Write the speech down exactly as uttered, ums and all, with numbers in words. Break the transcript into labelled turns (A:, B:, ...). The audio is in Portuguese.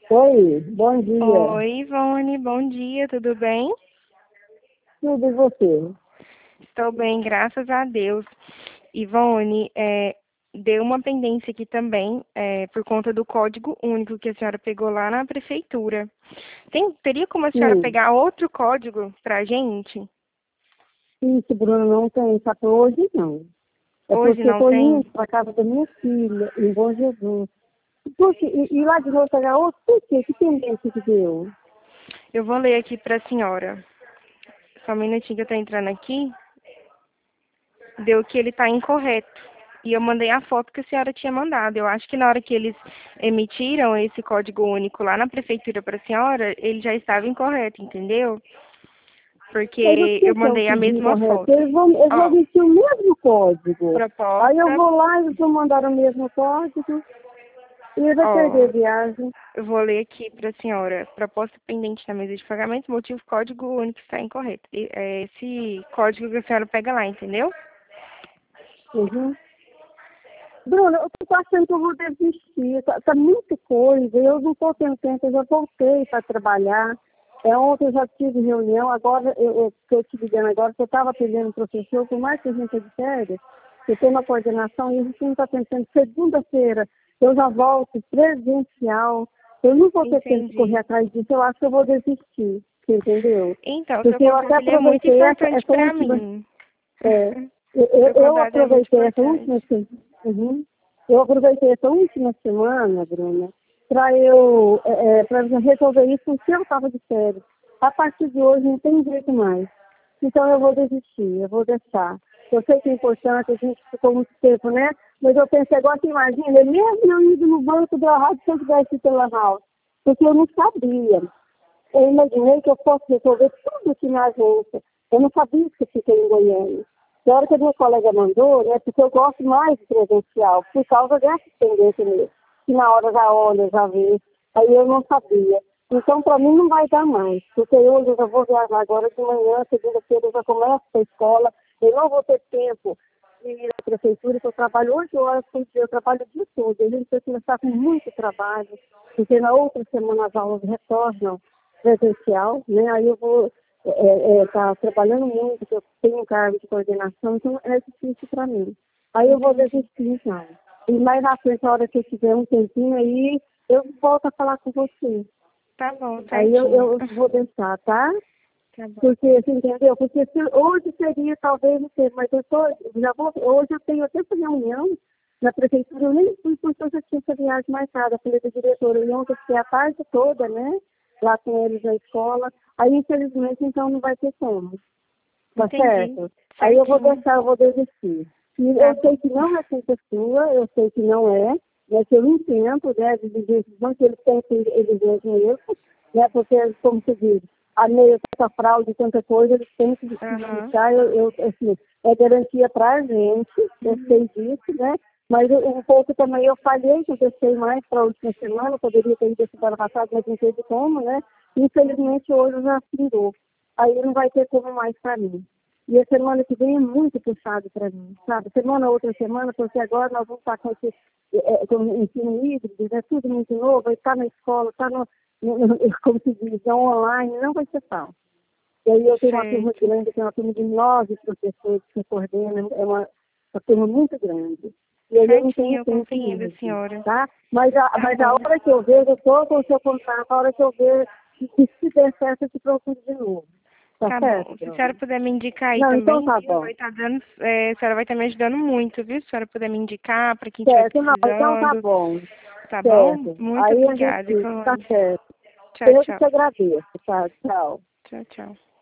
A: Oi, bom dia.
B: Oi, Ivone, bom dia, tudo bem?
A: Tudo e você?
B: Estou bem, graças a Deus. Ivone, é, deu uma pendência aqui também, é, por conta do código único que a senhora pegou lá na prefeitura. Tem, teria como a senhora
A: Sim,
B: pegar outro código para a gente?
A: isso, Bruno, não tem para hoje, não. É
B: Hoje
A: porque eu
B: não
A: estou
B: tem?
A: indo para casa da minha filha, em Bom Jesus. Porque, e, e lá de novo pegar outro, por quê? Que tendência que deu?
B: Eu vou ler aqui para a senhora. Só um minutinho que eu estou entrando aqui. Deu que ele está incorreto. E eu mandei a foto que a senhora tinha mandado. Eu acho que na hora que eles emitiram esse código único lá na prefeitura para a senhora, ele já estava incorreto, entendeu?
A: Mas o
B: Porque
A: que
B: eu
A: que é o
B: mandei a
A: pedido
B: mesma
A: correto?
B: foto.
A: Eu vou, eu vou
B: Ó,
A: vestir o mesmo código. Aí eu
B: proposta,
A: vou lá e eles vão mandar o mesmo código e eu vou perder a
B: ó,
A: viagem.
B: eu vou ler aqui para a senhora. Proposta pendente na mesa de pagamento, motivo código único está incorreto. E, é esse código que a senhora pega lá, entendeu?
A: Uhum. Bruna, eu estou achando que eu vou desistir. Tá, tá muita coisa. Eu não estou tendo tempo. Eu já voltei para trabalhar. É, ontem eu já tive reunião. Agora, eu estou te ligando agora, que eu estava pedindo professor, por mais que a gente é de férias, eu tenho uma coordenação e a gente não está pensando. Segunda-feira eu já volto presencial. Eu não vou ter tempo de correr
B: Entendi.
A: atrás disso. Eu acho que eu vou desistir. Você entendeu?
B: Então, seu
A: Porque eu até
B: contato ele é muito
A: aproveitei essa,
B: importante
A: essa
B: para
A: última
B: mim.
A: é, eu, eu
B: Seu
A: eu
B: contato é muito
A: aproveitei essa última
B: importante.
A: se- uhum. Eu aproveitei essa última semana, Bruna, para eu é, para resolver isso porque eu estava de férias. A partir de hoje não tem jeito mais. Então eu vou desistir, eu vou deixar. Eu sei que é importante, a gente ficou muito tempo, né? Mas eu pensei, agora você imagina, mesmo eu indo no banco da rádio se eu tivesse pela house, porque eu não sabia. Eu imaginei que eu fosse resolver tudo aqui na agência. Eu não sabia que fiquei em Goiânia. Na hora que a minha colega mandou, né, porque eu gosto mais de presencial, por causa dessa tendência mesmo. Que na hora já olha, já vê. Aí eu não sabia. Então, para mim, não vai dar mais. Porque hoje eu já vou viajar agora de manhã, segunda-feira eu já começo a escola. Eu não vou ter tempo de ir à prefeitura, que eu trabalho oito horas por dia, eu trabalho o dia todo. A gente vai começar com muito trabalho, porque na outra semana as aulas retornam presencial, né? Aí eu vou estar é, é, tá trabalhando muito, porque eu tenho um cargo de coordenação, então é difícil para mim. Aí eu vou
B: Entendi.
A: desistir, então. E mais na frente, a hora que eu tiver um tempinho aí, eu volto a falar com você.
B: Tá bom,
A: Aí eu,
B: certinho.
A: eu vou deixar, tá?
B: Tá bom.
A: Porque, você entendeu? Porque se, hoje seria talvez não sei, mas eu tô, já vou, hoje eu tenho até essa reunião na prefeitura, eu nem fui porque eu já tinha essa viagem marcada, falei da diretora, e ontem eu fiquei a tarde toda, né? Lá com eles na escola. Aí, infelizmente, então não vai ter como. Tá
B: Entendi.
A: certo? Aí eu vou
B: Certinho.
A: deixar, eu vou desistir. E
B: Tá
A: eu sei
B: bom.
A: que não é culpa sua, eu sei que não é, né, que eu entendo, né, de dizer que eles têm que eles mesmos isso, né, porque, como se diz, a meio tanta fraude, tanta coisa, eles têm que se
B: Aham.
A: justificar, eu, eu, assim, é garantia para a gente, eu sei disso, né, mas eu- um pouco também eu falhei, que eu deixei mais para a última semana, poderia ter ido esse semana passada, mas não teve como, né, infelizmente hoje já findou. Aí não vai ter como mais para mim. E a semana que vem é muito puxado para mim, sabe? Semana, outra semana, porque agora nós vamos estar com esse é, com o ensino híbrido, é tudo muito novo, vai estar na escola, está no, no, no- como se diz, é online, não vai ser fácil. E aí eu tenho uma turma
B: Certo.
A: grande, tenho uma turma de nove professores que coordenam, é uma, uma turma muito grande. E aí eu não tenho
B: Certinho, eu
A: tempo
B: compreendo,
A: mesmo,
B: senhora.
A: tá? Mas a,
B: Tá
A: mas a
B: bom.
A: hora que eu vejo, eu estou com o seu contato, a hora que eu ver, que se der certo, eu te procuro de novo. Tá
B: Tá bom.
A: certo,
B: Se a
A: Bruno?
B: senhora puder me indicar aí
A: Não, então
B: também,
A: tá
B: viu?
A: bom.
B: Vai estar dando, é, a senhora vai estar me ajudando muito, viu? Se a senhora puder me indicar para quem estiver
A: Certo, não, então tá
B: precisando,
A: bom.
B: tá bom?
A: Certo.
B: Muito
A: Aí a
B: obrigada,
A: gente tá
B: Ivone.
A: certo.
B: Tchau,
A: Eu que
B: tchau.
A: te agradeço, tá? Tchau.
B: Tchau, tchau.